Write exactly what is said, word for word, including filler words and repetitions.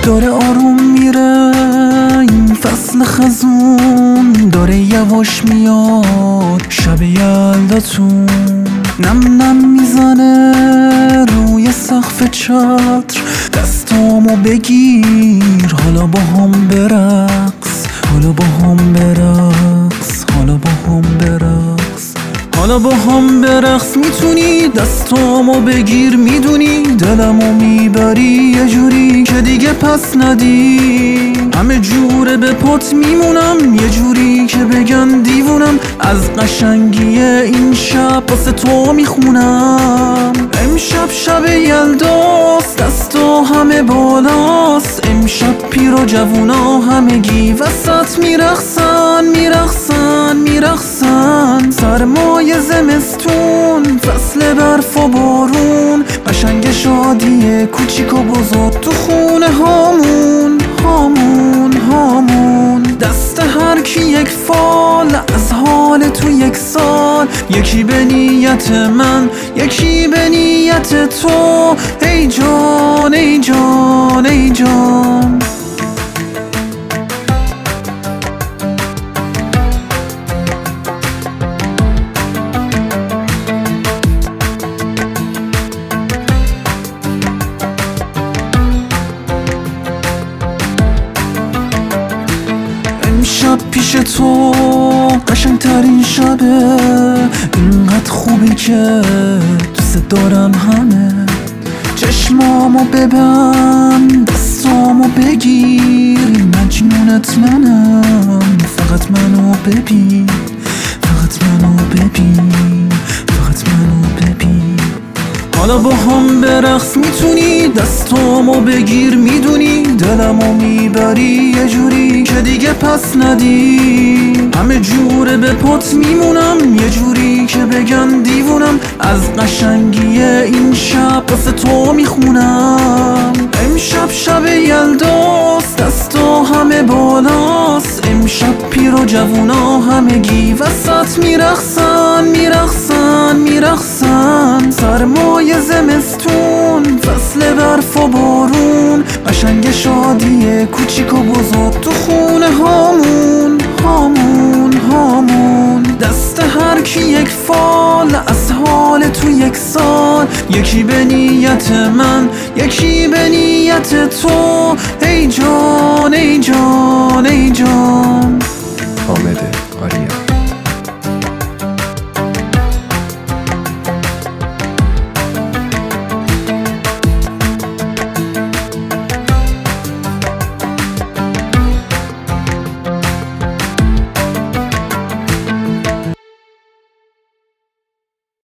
داره آروم میره این فصل خزون، داره یواش میاد شب یلداتون. نم نم میزنه روی سقف چتر، دستامو بگیر حالا با هم برقص، حالا با هم برقص، حالا با هم برقص، حالا با هم برقص. میتونی دستامو بگیر، میدونی دلمو میبری یه جوری که دیگه پس ندی. همه جوره به پات میمونم، یه جوری که بگن دیوونم. از قشنگی این شب واسه تو میخونم. امشب شب یلداست، دستا همه بالاست. امشب پیر و جوونا همگی وسط میرقصن، میرقصن، میرقصن. سرمای زمستون، فصل برف و بارون، قشنگ شادی کوچیک و بزرگ تو خونه هامون، هامون، هامون. دست هر کی یک فال از حال تو یک سال، یکی به نیت من، یکی به نیت تو. ای جان، ای جان، ای جان. امشب پیش تو قشنگ ترین شبه، اینقدر خوبی که دوست دارن همه. چشمامو ببند، دستامو بگیر، مجنونت منم. فقط منو ببین، فقط منو ببین، فقط منو ببین. حالا با هم برقص، میتونی دستامو بگیر، میدونی دلمو میبری یه جوری که دیگه پس ندی. همه جوره به پات میمونم، یه جوری که بگن دیوونم. از قشنگی این شب واسه تو میخونم. امشب شب یلداست، دستا همه بالاست. امشب پیر و جوونا همگی وسط میرقصن، میرقصن، میرقصن. سرمای زمستون، فصل برف و بارون، قشنگ شادی کوچیک و بزرگ تو خونه هامون، هامون، هامون. دست هر کی یک فال از حال تو یک سال، یکی به نیت من، یکی به نیت تو. ای جان، ای جان، ای جان.